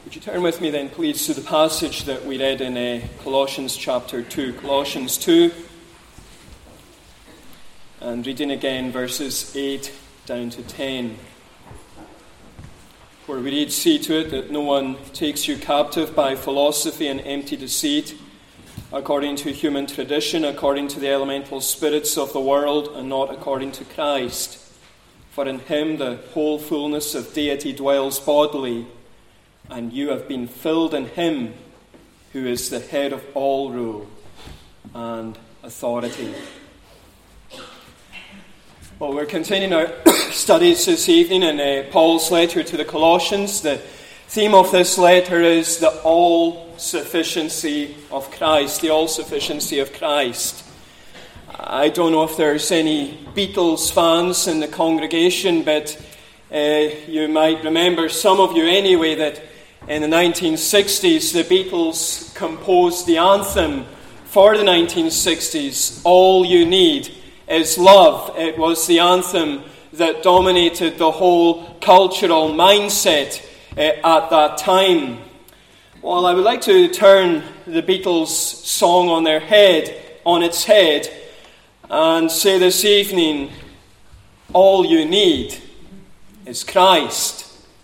Would you turn with me then, please, to the passage that we read in Colossians chapter 2. Colossians 2, and reading again verses 8 down to 10. Where we read, "See to it that no one takes you captive by philosophy and empty deceit, according to human tradition, according to the elemental spirits of the world, and not according to Christ. For in him the whole fullness of deity dwells bodily, and you have been filled in him, who is the head of all rule and authority." Well, we're continuing our studies this evening in Paul's letter to the Colossians. The theme of this letter is the all-sufficiency of Christ, the all-sufficiency of Christ. I don't know if there's any Beatles fans in the congregation, but you might remember, some of you anyway, that in the 1960s the Beatles composed the anthem for the 1960s, "All You Need Is Love." It was the anthem that dominated the whole cultural mindset at that time. Well, I would like to turn the Beatles' song on its head, and say this evening, all you need is Christ.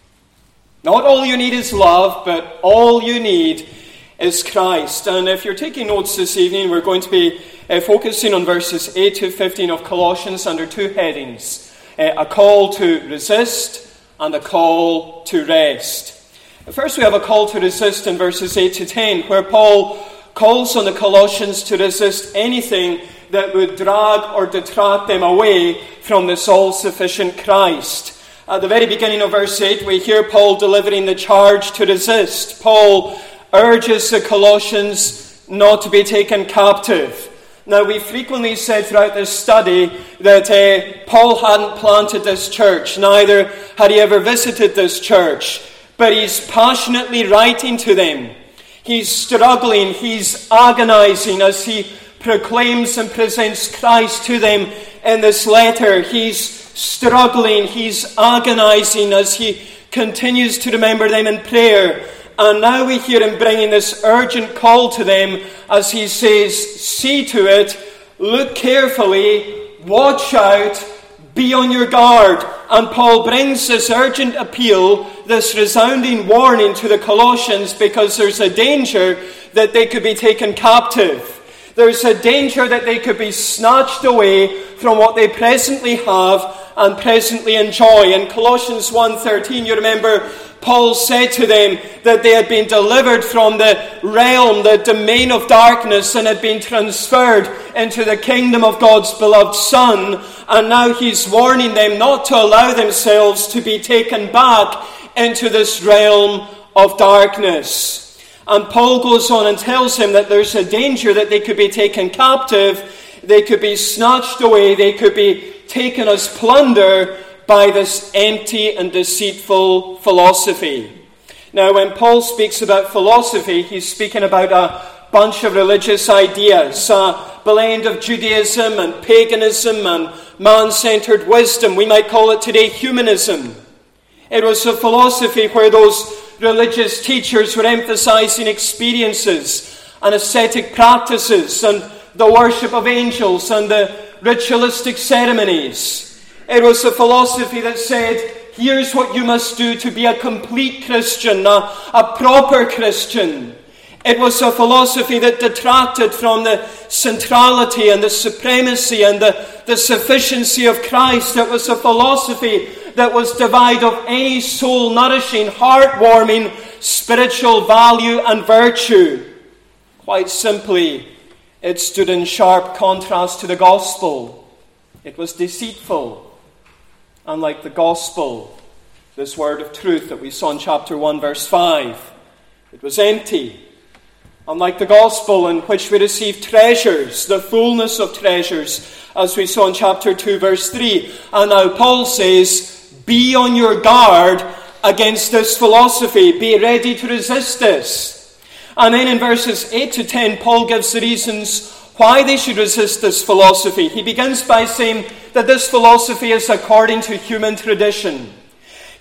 Not all you need is love, but all you need is Christ. And if you're taking notes this evening, we're going to be focusing on verses 8 to 15 of Colossians under two headings. A call to resist and a call to rest. First, we have a call to resist in verses 8 to 10, where Paul calls on the Colossians to resist anything that would drag or detract them away from this all-sufficient Christ. At the very beginning of verse 8, we hear Paul delivering the charge to resist. Paul urges the Colossians not to be taken captive. Now, we frequently said throughout this study that Paul hadn't planted this church, neither had he ever visited this church, but he's passionately writing to them. He's struggling, he's agonizing as he proclaims and presents Christ to them in this letter. He's struggling, he's agonizing as he continues to remember them in prayer. And now we hear him bringing this urgent call to them as he says, "See to it, look carefully, watch out, be on your guard." And Paul brings this urgent appeal, this resounding warning to the Colossians, because there's a danger that they could be taken captive. There's a danger that they could be snatched away from what they presently have and presently enjoy. In Colossians 1:13, you remember, Paul said to them that they had been delivered from the realm, the domain of darkness, and had been transferred into the kingdom of God's beloved Son. And now he's warning them not to allow themselves to be taken back into this realm of darkness. And Paul goes on and tells him that there's a danger that they could be taken captive, they could be snatched away, they could be taken as plunder by this empty and deceitful philosophy. Now, when Paul speaks about philosophy, he's speaking about a bunch of religious ideas, a blend of Judaism and paganism and man-centered wisdom. We might call it today humanism. It was a philosophy where those religious teachers were emphasizing experiences and ascetic practices and the worship of angels and the ritualistic ceremonies. It was a philosophy that said, here's what you must do to be a complete Christian, a proper Christian. It was a philosophy that detracted from the centrality and the supremacy and the sufficiency of Christ. It was a philosophy that was devoid of any soul-nourishing, heart-warming spiritual value and virtue. Quite simply, it stood in sharp contrast to the gospel. It was deceitful. Unlike the gospel, this word of truth that we saw in chapter 1, verse 5, it was empty. Unlike the gospel, in which we receive treasures, the fullness of treasures, as we saw in chapter 2, verse 3. And now Paul says, be on your guard against this philosophy. Be ready to resist this. And then in verses 8 to 10, Paul gives the reasons why they should resist this philosophy. He begins by saying that this philosophy is according to human tradition.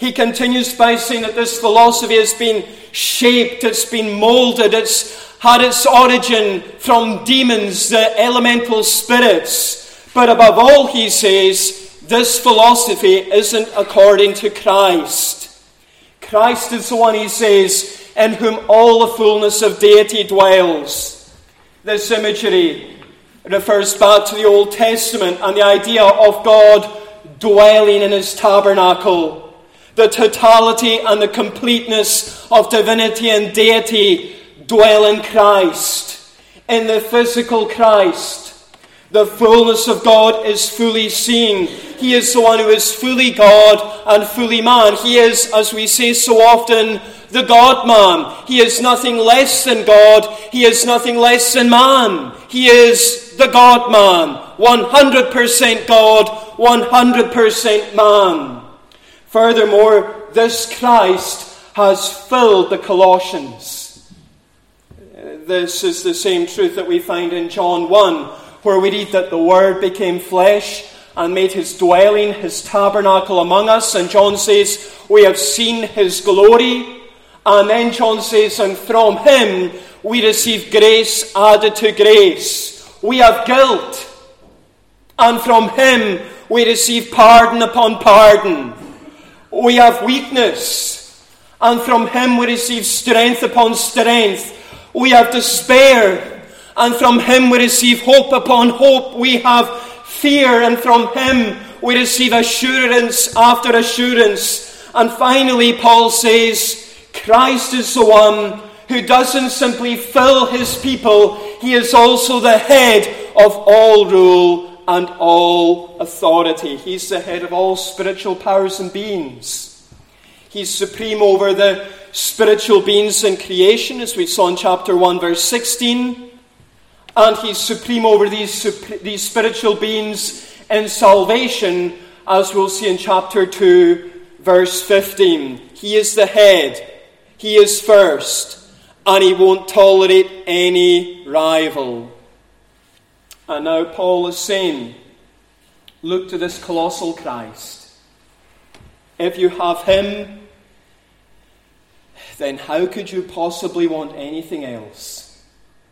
He continues by saying that this philosophy has been shaped, it's been molded, it's had its origin from demons, the elemental spirits. But above all, he says, this philosophy isn't according to Christ. Christ is the one, he says, in whom all the fullness of deity dwells. This imagery refers back to the Old Testament and the idea of God dwelling in his tabernacle. The totality and the completeness of divinity and deity dwell in Christ, in the physical Christ. The fullness of God is fully seen. He is the one who is fully God and fully man. He is, as we say so often, the God-man. He is nothing less than God. He is nothing less than man. He is the God-man. 100% God, 100% man. Furthermore, this Christ has filled the Colossians. This is the same truth that we find in John 1, where we read that the Word became flesh and made his dwelling, his tabernacle among us. And John says, we have seen his glory. And then John says, and from him we receive grace added to grace. We have guilt, and from him we receive pardon upon pardon. We have weakness, and from him we receive strength upon strength. We have despair, and from him we receive hope upon hope. We have fear, and from him we receive assurance after assurance. And finally, Paul says, Christ is the one who doesn't simply fill his people, he is also the head of all rule and all authority. He's the head of all spiritual powers and beings. He's supreme over the spiritual beings in creation, as we saw in chapter 1, verse 16. And he's supreme over these spiritual beings in salvation, as we'll see in chapter 2, verse 15. He is the head. He is first. And he won't tolerate any rival. And now Paul is saying, look to this colossal Christ. If you have him, then how could you possibly want anything else?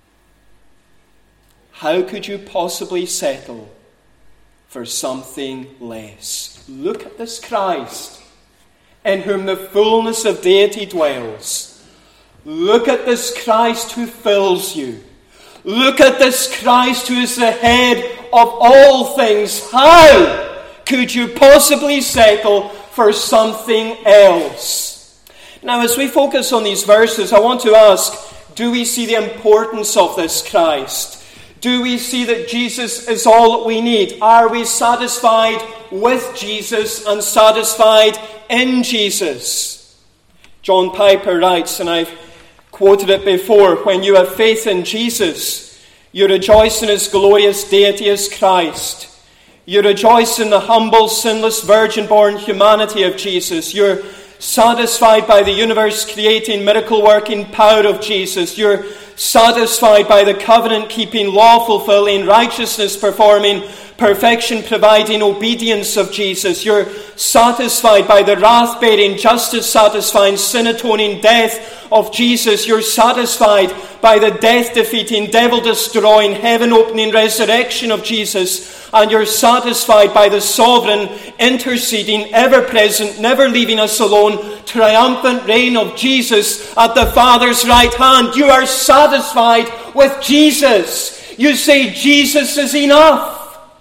How could you possibly settle for something less? Look at this Christ, in whom the fullness of deity dwells. Look at this Christ who fills you. Look at this Christ who is the head of all things. How could you possibly settle for something else? Now, as we focus on these verses, I want to ask, do we see the importance of this Christ? Do we see that Jesus is all that we need? Are we satisfied with Jesus and satisfied in Jesus? John Piper writes, and I've quoted it before, when you have faith in Jesus, you rejoice in his glorious deity as Christ. You rejoice in the humble, sinless, virgin-born humanity of Jesus. You're satisfied by the universe-creating, miracle-working power of Jesus. You're satisfied by the covenant-keeping, law-fulfilling, righteousness-performing, perfection-providing obedience of Jesus. You're satisfied by the wrath-bearing, justice-satisfying, sin-atoning death of Jesus. You're satisfied by the death-defeating, devil-destroying, heaven-opening resurrection of Jesus. And you're satisfied by the sovereign, interceding, ever-present, never leaving us alone, triumphant reign of Jesus at the Father's right hand. You are satisfied with Jesus. You say, Jesus is enough.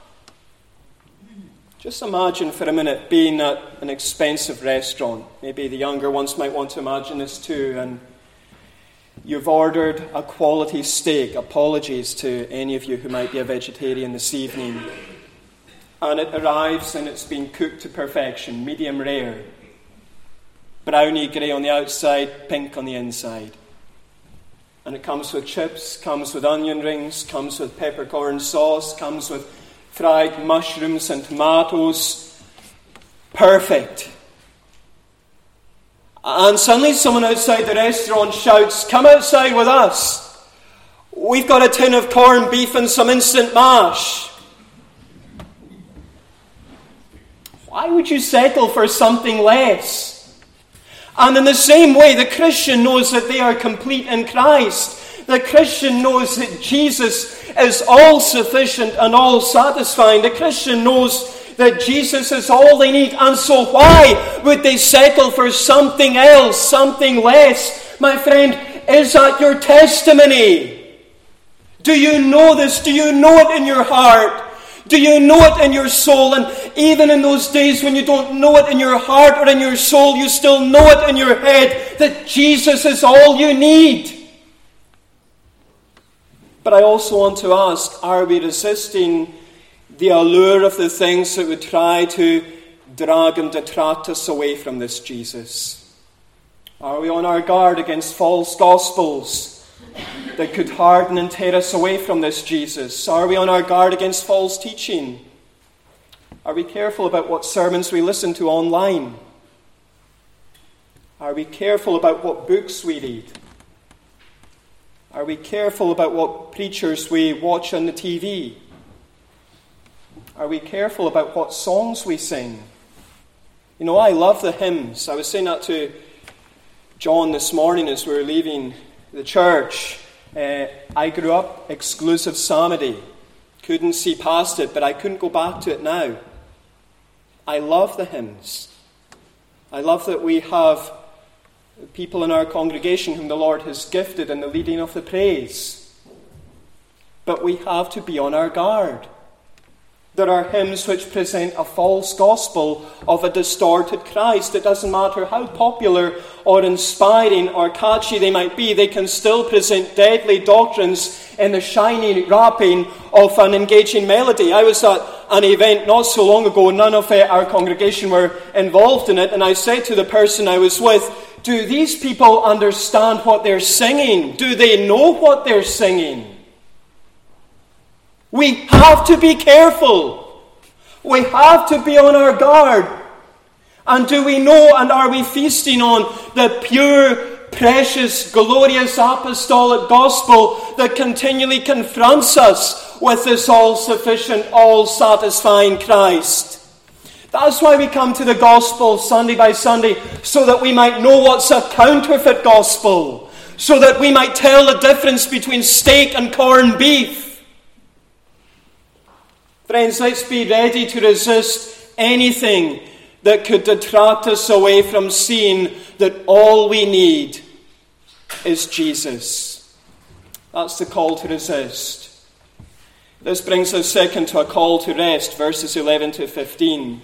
Just imagine for a minute being at an expensive restaurant. Maybe the younger ones might want to imagine this too. And you've ordered a quality steak. Apologies to any of you who might be a vegetarian this evening. And it arrives and it's been cooked to perfection, medium rare. Browny grey on the outside, pink on the inside. And it comes with chips, comes with onion rings, comes with peppercorn sauce, comes with fried mushrooms and tomatoes. Perfect. And suddenly someone outside the restaurant shouts, "Come outside with us. We've got a tin of corned beef and some instant mash." Why would you settle for something less? And in the same way, the Christian knows that they are complete in Christ. The Christian knows that Jesus is all-sufficient and all-satisfying. The Christian knows that Jesus is all they need. And so why would they settle for something else, something less? My friend, is that your testimony? Do you know this? Do you know it in your heart? Do you know it in your soul? And even in those days when you don't know it in your heart or in your soul, you still know it in your head that Jesus is all you need. But I also want to ask, are we resisting the allure of the things that would try to drag and detract us away from this Jesus? Are we on our guard against false gospels that could harden and tear us away from this Jesus? Are we on our guard against false teaching? Are we careful about what sermons we listen to online? Are we careful about what books we read? Are we careful about what preachers we watch on the TV? Are we careful about what songs we sing? You know, I love the hymns. I was saying that to John this morning as we were leaving the church. I grew up exclusive psalmody. Couldn't see past it, but I couldn't go back to it now. I love the hymns. I love that we have people in our congregation whom the Lord has gifted in the leading of the praise. But we have to be on our guard. There are hymns which present a false gospel of a distorted Christ. It doesn't matter how popular or inspiring or catchy they might be, they can still present deadly doctrines in the shiny wrapping of an engaging melody. I was at an event not so long ago, none of our congregation were involved in it, and I said to the person I was with, do these people understand what they're singing? Do they know what they're singing? We have to be careful. We have to be on our guard. And do we know and are we feasting on the pure, precious, glorious apostolic gospel that continually confronts us with this all-sufficient, all-satisfying Christ? That's why we come to the gospel Sunday by Sunday, so that we might know what's a counterfeit gospel, so that we might tell the difference between steak and corned beef. Friends, let's be ready to resist anything that could detract us away from seeing that all we need is Jesus. That's the call to resist. This brings us second to a call to rest, verses 11 to 15.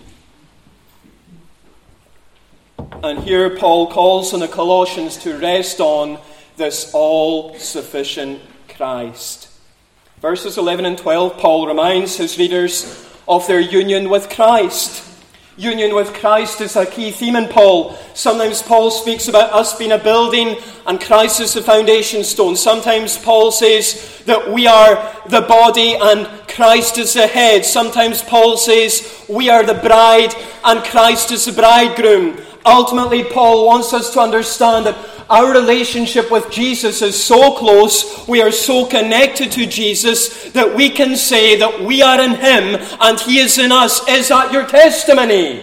And here Paul calls on the Colossians to rest on this all-sufficient Christ. Verses 11 and 12, Paul reminds his readers of their union with Christ. Union with Christ is a key theme in Paul. Sometimes Paul speaks about us being a building and Christ is the foundation stone. Sometimes Paul says that we are the body and Christ is the head. Sometimes Paul says we are the bride and Christ is the bridegroom. Ultimately, Paul wants us to understand that our relationship with Jesus is so close, we are so connected to Jesus, that we can say that we are in Him and He is in us. Is that your testimony?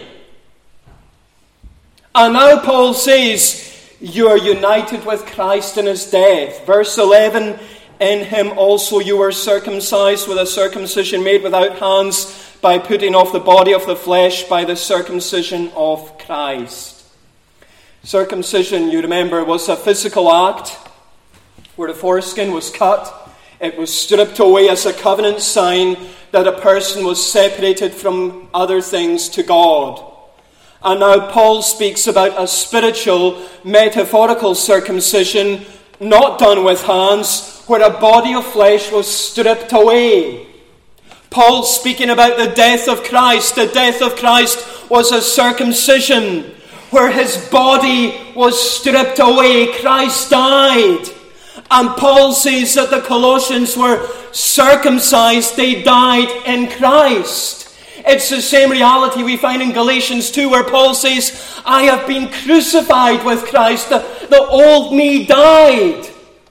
And now Paul says, you are united with Christ in His death. Verse 11, in Him also you were circumcised with a circumcision made without hands, by putting off the body of the flesh by the circumcision of Christ. Circumcision, you remember, was a physical act where the foreskin was cut. It was stripped away as a covenant sign that a person was separated from other things to God. And now Paul speaks about a spiritual, metaphorical circumcision, not done with hands, where a body of flesh was stripped away. Paul's speaking about the death of Christ. The death of Christ was a circumcision where His body was stripped away. Christ died. And Paul says that the Colossians were circumcised. They died in Christ. It's the same reality we find in Galatians 2, where Paul says, I have been crucified with Christ. The old me died.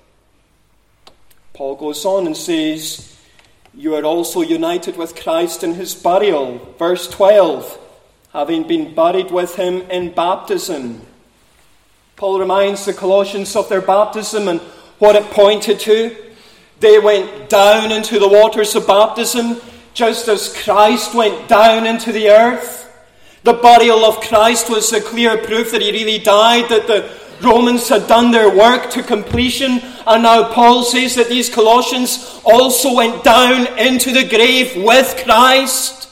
Paul goes on and says, you are also united with Christ in His burial. Verse 12, having been buried with Him in baptism. Paul reminds the Colossians of their baptism and what it pointed to. They went down into the waters of baptism, just as Christ went down into the earth. The burial of Christ was a clear proof that he really died, that the Romans had done their work to completion. And now Paul says that these Colossians also went down into the grave with Christ.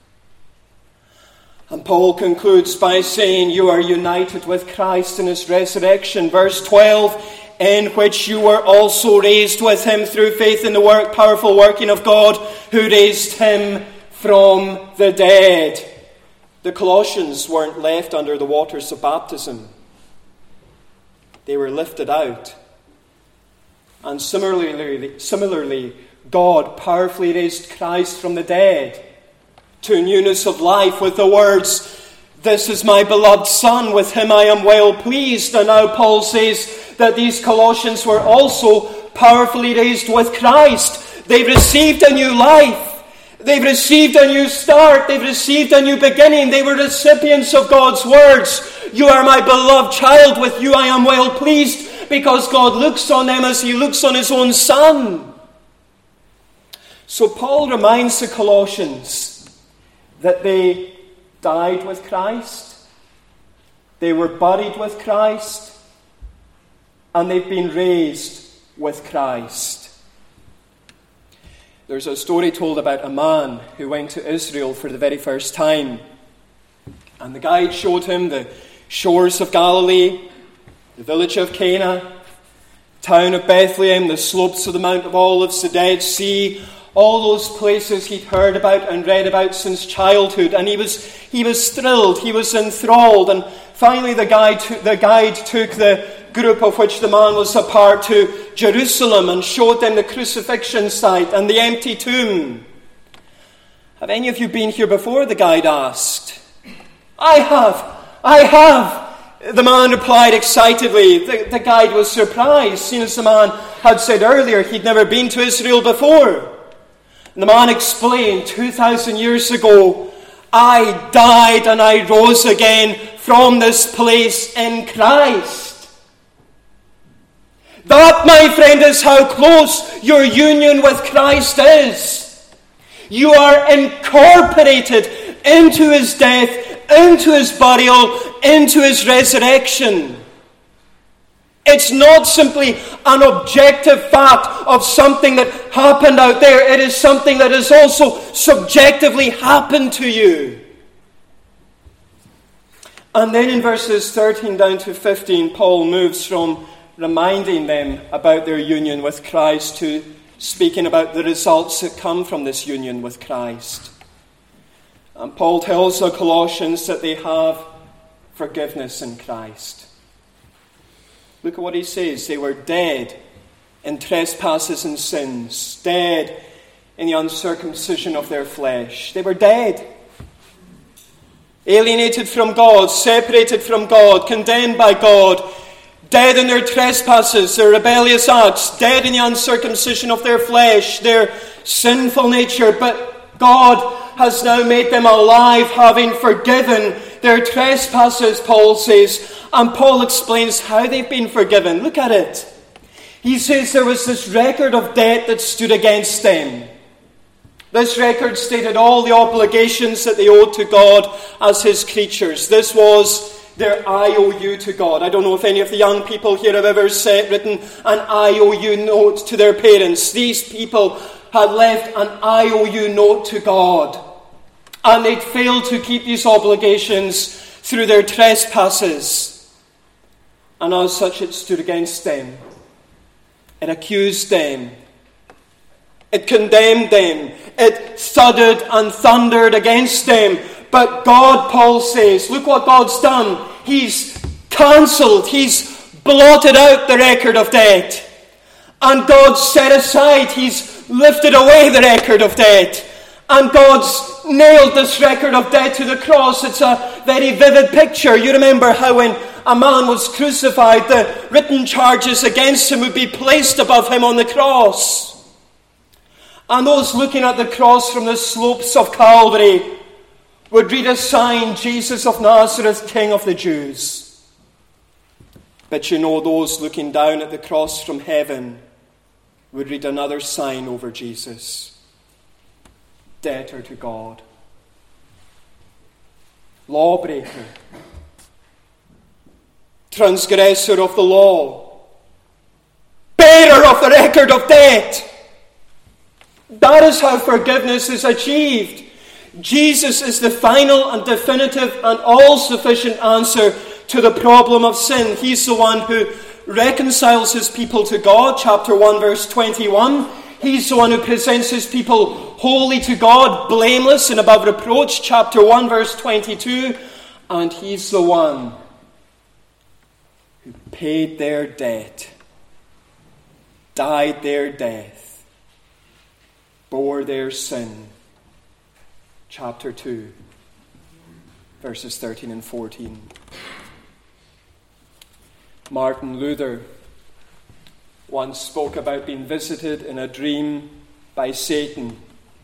And Paul concludes by saying, you are united with Christ in his resurrection. Verse 12, in which you were also raised with him through faith in the powerful working of God, who raised him from the dead. The Colossians weren't left under the waters of baptism. They were lifted out. And similarly, God powerfully raised Christ from the dead to newness of life with the words, this is my beloved Son, with him I am well pleased. And now Paul says that these Colossians were also powerfully raised with Christ. They've received a new life. They've received a new start. They've received a new beginning. They were recipients of God's words. You are my beloved child. With you I am well pleased, because God looks on them as he looks on his own Son. So Paul reminds the Colossians that they died with Christ. They were buried with Christ. And they've been raised with Christ. There's a story told about a man who went to Israel for the very first time. And the guide showed him the shores of Galilee, the village of Cana, town of Bethlehem, the slopes of the Mount of Olives, the Dead Sea, all those places he'd heard about and read about since childhood. And he was thrilled, he was enthralled. And finally the guide took the group of which the man was a part to Jerusalem and showed them the crucifixion site and the empty tomb. Have any of you been here before? The guide asked. I have. The man replied excitedly. The guide was surprised, seeing as the man had said earlier he'd never been to Israel before. And the man explained, 2,000 years ago, I died and I rose again from this place in Christ. That, my friend, is how close your union with Christ is. You are incorporated into his death, into his burial, into his resurrection. It's not simply an objective fact of something that happened out there. It is something that has also subjectively happened to you. And then in verses 13 down to 15, Paul moves from reminding them about their union with Christ to speaking about the results that come from this union with Christ. And Paul tells the Colossians that they have forgiveness in Christ. Look at what he says. They were dead in trespasses and sins, dead in the uncircumcision of their flesh. They were dead. Alienated from God, separated from God, condemned by God, dead in their trespasses, their rebellious acts, dead in the uncircumcision of their flesh, their sinful nature. But God has now made them alive, having forgiven their trespasses, Paul says. And Paul explains how they've been forgiven. Look at it. He says there was this record of debt that stood against them. This record stated all the obligations that they owed to God as his creatures. This was their IOU to God. I don't know if any of the young people here have ever written an IOU note to their parents. These people had left an IOU note to God. And they'd failed to keep these obligations through their trespasses. And as such, it stood against them. It accused them. It condemned them. It thudded and thundered against them. But God, Paul says, look what God's done. He's cancelled. He's blotted out the record of debt. And God set aside. He's lifted away the record of debt. And God's nailed this record of debt to the cross. It's a very vivid picture. You remember how when a man was crucified, the written charges against him would be placed above him on the cross. And those looking at the cross from the slopes of Calvary would read a sign, Jesus of Nazareth, King of the Jews. But you know, those looking down at the cross from heaven would read another sign over Jesus. Debtor to God. Lawbreaker. Transgressor of the law. Bearer of the record of debt. That is how forgiveness is achieved. Jesus is the final and definitive and all-sufficient answer to the problem of sin. He's the one who reconciles his people to God, chapter 1, verse 21. He's the one who presents his people holy to God, blameless and above reproach, chapter 1, verse 22. And he's the one who paid their debt, died their death, bore their sin. Chapter 2, verses 13 and 14. Martin Luther once spoke about being visited in a dream by Satan.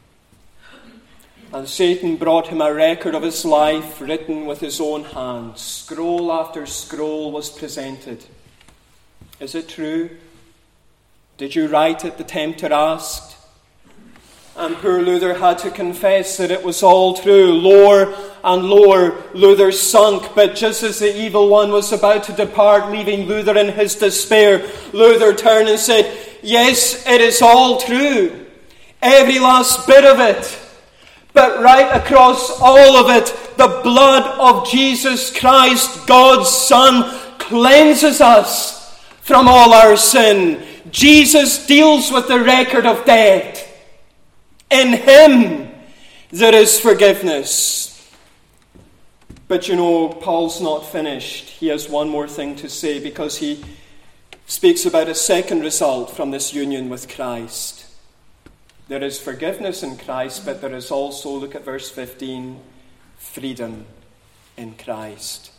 And Satan brought him a record of his life written with his own hand. Scroll after scroll was presented. Is it true? Did you write it? The tempter asked. And poor Luther had to confess that it was all true. Lower and lower Luther sunk. But just as the evil one was about to depart, leaving Luther in his despair, Luther turned and said, yes, it is all true. Every last bit of it. But right across all of it, the blood of Jesus Christ, God's Son, cleanses us from all our sin. Jesus deals with the record of debt. In him there is forgiveness. But you know, Paul's not finished. He has one more thing to say, because he speaks about a second result from this union with Christ. There is forgiveness in Christ, but there is also, look at verse 15, freedom in Christ.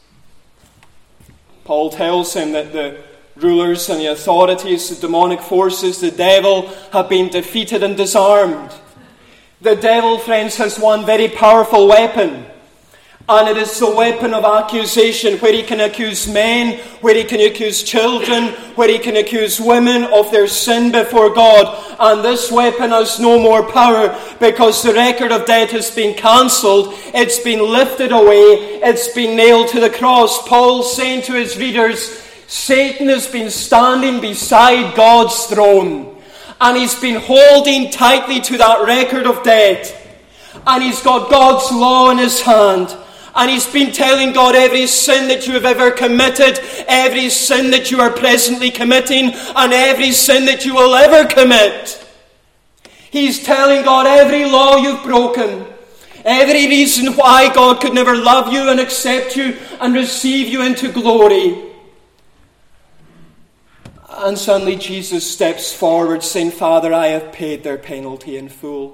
Paul tells him that the rulers and the authorities, the demonic forces, the devil, have been defeated and disarmed. The devil, friends, has one very powerful weapon. And it is the weapon of accusation, where he can accuse men, where he can accuse children, where he can accuse women of their sin before God. And this weapon has no more power, because the record of debt has been cancelled. It's been lifted away. It's been nailed to the cross. Paul's saying to his readers, Satan has been standing beside God's throne. And he's been holding tightly to that record of debt. And he's got God's law in his hand. And he's been telling God every sin that you have ever committed, every sin that you are presently committing, and every sin that you will ever commit. He's telling God every law you've broken, every reason why God could never love you and accept you and receive you into glory. And suddenly Jesus steps forward saying, Father, I have paid their penalty in full.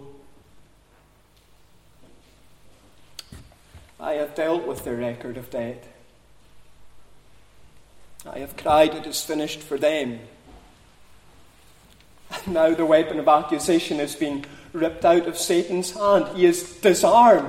I have dealt with their record of debt. I have cried, it is finished for them. And now the weapon of accusation has been ripped out of Satan's hand. He is disarmed.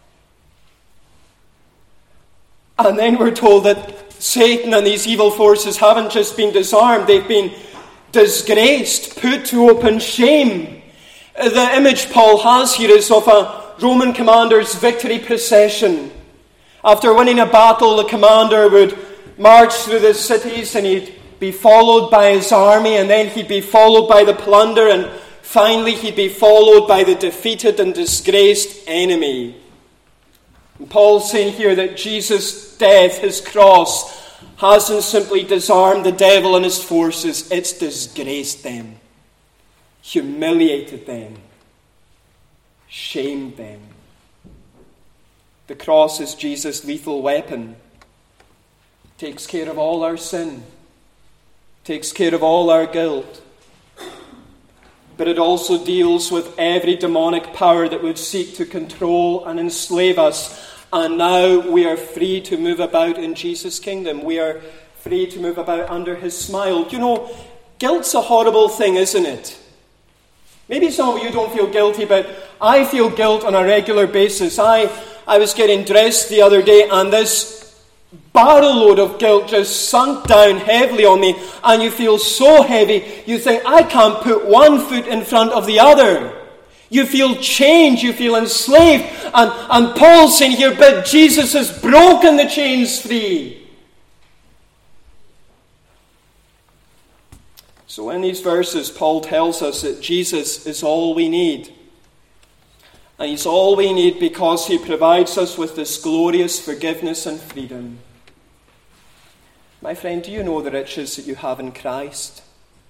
And then we're told that Satan and these evil forces haven't just been disarmed, they've been disgraced, put to open shame. The image Paul has here is of a Roman commander's victory procession. After winning a battle, the commander would march through the cities and he'd be followed by his army, and then he'd be followed by the plunder, and finally he'd be followed by the defeated and disgraced enemy. And Paul's saying here that Jesus' death, his cross, hasn't simply disarmed the devil and his forces, it's disgraced them, humiliated them, shamed them. The cross is Jesus' lethal weapon. Takes care of all our sin. Takes care of all our guilt. But it also deals with every demonic power that would seek to control and enslave us. And now we are free to move about in Jesus' kingdom. We are free to move about under his smile. You know, guilt's a horrible thing, isn't it? Maybe some of you don't feel guilty, but I feel guilt on a regular basis. I was getting dressed the other day, and this barrel load of guilt just sunk down heavily on me, and you feel so heavy, you think, I can't put one foot in front of the other. You feel chained, you feel enslaved. And Paul's saying here, but Jesus has broken the chains free. So in these verses, Paul tells us that Jesus is all we need. And he's all we need because he provides us with this glorious forgiveness and freedom. My friend, do you know the riches that you have in Christ?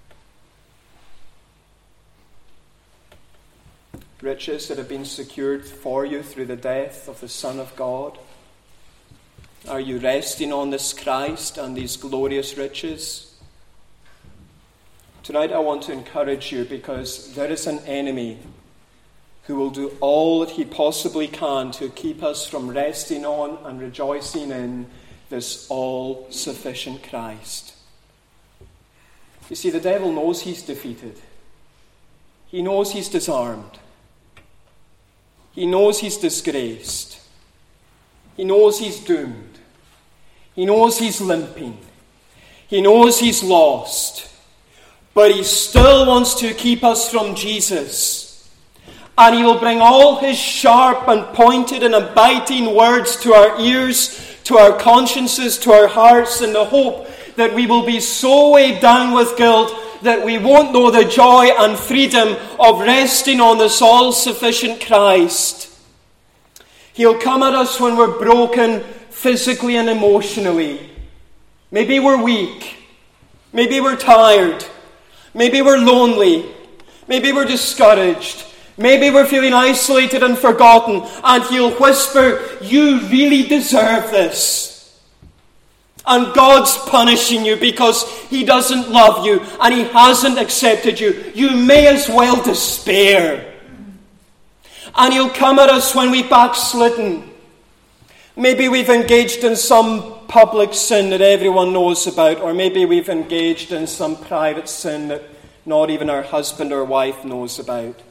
Riches that have been secured for you through the death of the Son of God. Are you resting on this Christ and these glorious riches? Tonight I want to encourage you, because there is an enemy who will do all that he possibly can to keep us from resting on and rejoicing in this all-sufficient Christ. You see, the devil knows he's defeated. He knows he's disarmed. He knows he's disgraced. He knows he's doomed. He knows he's limping. He knows he's lost. But he still wants to keep us from Jesus. And he will bring all his sharp and pointed and biting words to our ears, to our consciences, to our hearts, in the hope that we will be so weighed down with guilt that we won't know the joy and freedom of resting on this all-sufficient Christ. He'll come at us when we're broken physically and emotionally. Maybe we're weak. Maybe we're tired. Maybe we're lonely. Maybe we're discouraged. Maybe we're feeling isolated and forgotten. And he'll whisper, you really deserve this. And God's punishing you because he doesn't love you and he hasn't accepted you. You may as well despair. And he'll come at us when we've backslidden. Maybe we've engaged in some public sin that everyone knows about, or maybe we've engaged in some private sin that not even our husband or wife knows about.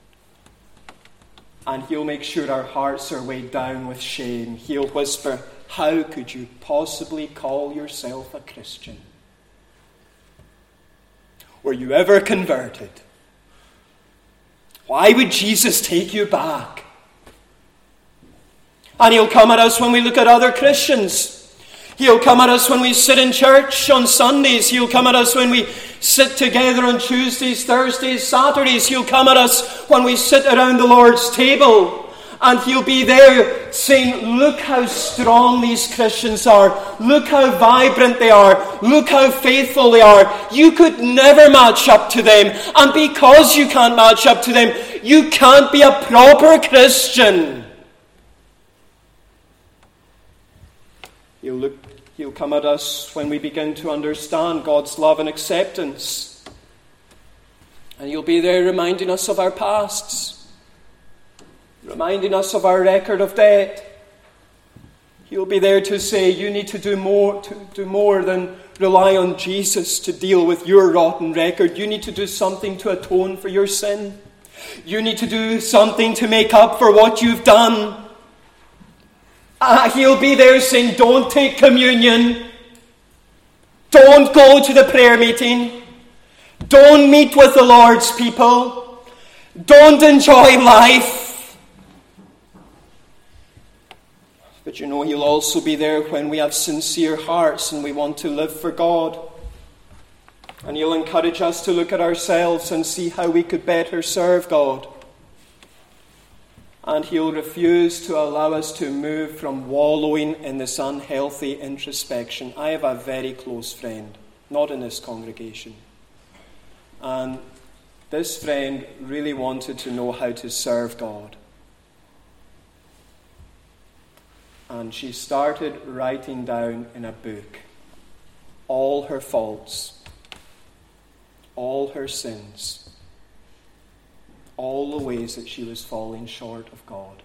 And he'll make sure our hearts are weighed down with shame. He'll whisper, how could you possibly call yourself a Christian? Were you ever converted? Why would Jesus take you back? And he'll come at us when we look at other Christians. He'll come at us when we sit in church on Sundays. He'll come at us when we sit together on Tuesdays, Thursdays, Saturdays. He'll come at us when we sit around the Lord's table. And he'll be there saying, look how strong these Christians are. Look how vibrant they are. Look how faithful they are. You could never match up to them. And because you can't match up to them, you can't be a proper Christian. He'll come at us when we begin to understand God's love and acceptance. And he'll be there reminding us of our pasts. Reminding us of our record of debt. He'll be there to say, you need to do more than rely on Jesus to deal with your rotten record. You need to do something to atone for your sin. You need to do something to make up for what you've done. He'll be there saying, don't take communion. Don't go to the prayer meeting. Don't meet with the Lord's people. Don't enjoy life. But you know, he'll also be there when we have sincere hearts and we want to live for God. And he'll encourage us to look at ourselves and see how we could better serve God. And he'll refuse to allow us to move from wallowing in this unhealthy introspection. I have a very close friend, not in this congregation. And this friend really wanted to know how to serve God. And she started writing down in a book all her faults, all her sins, all the ways that she was falling short of God.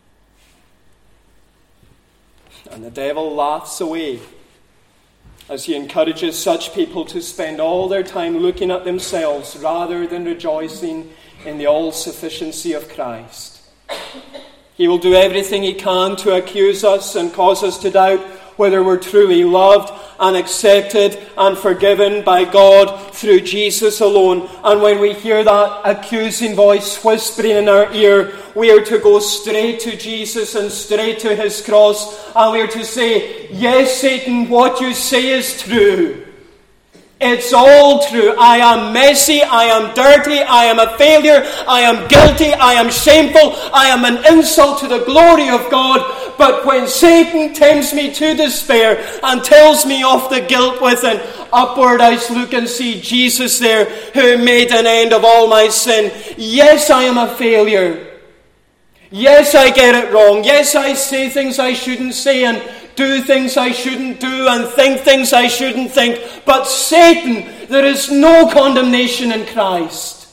And the devil laughs away as he encourages such people to spend all their time looking at themselves rather than rejoicing in the all-sufficiency of Christ. He will do everything he can to accuse us and cause us to doubt whether we're truly loved and accepted and forgiven by God through Jesus alone. And when we hear that accusing voice whispering in our ear, we are to go straight to Jesus and straight to his cross, and we are to say, yes, Satan, what you say is true. It's all true. I am messy, I am dirty, I am a failure, I am guilty, I am shameful, I am an insult to the glory of God. But when Satan tempts me to despair and tells me of the guilt within, upward I look and see Jesus there, who made an end of all my sin. Yes, I am a failure. Yes, I get it wrong. Yes, I say things I shouldn't say and do things I shouldn't do and think things I shouldn't think. But Satan, there is no condemnation in Christ.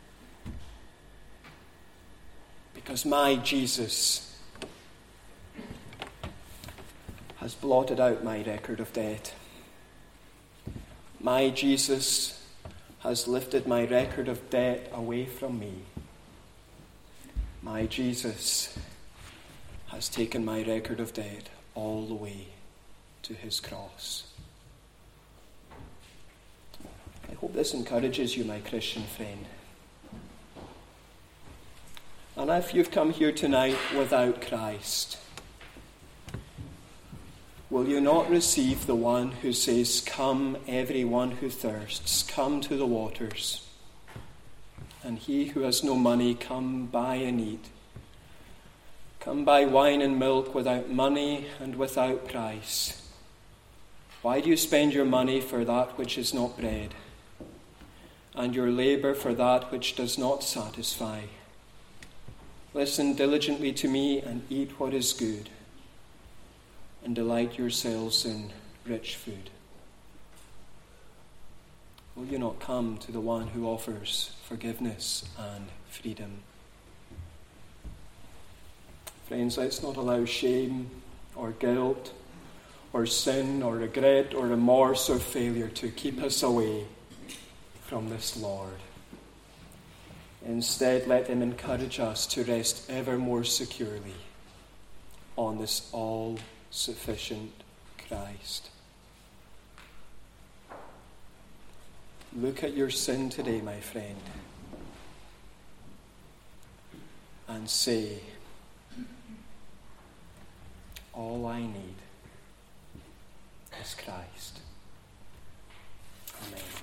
Because my Jesus has blotted out my record of debt. My Jesus has lifted my record of debt away from me. My Jesus has taken my record of debt all the way to his cross. I hope this encourages you, my Christian friend. And if you've come here tonight without Christ, will you not receive the one who says, "Come, everyone who thirsts, come to the waters. And he who has no money, come buy and eat. Come buy wine and milk without money and without price. Why do you spend your money for that which is not bread, and your labor for that which does not satisfy? Listen diligently to me and eat what is good, and delight yourselves in rich food." Will you not come to the one who offers forgiveness and freedom? Friends, let's not allow shame or guilt or sin or regret or remorse or failure to keep us away from this Lord. Instead, let them encourage us to rest ever more securely on this all-sufficient Christ. Look at your sin today, my friend, and say, all I need is Christ. Amen.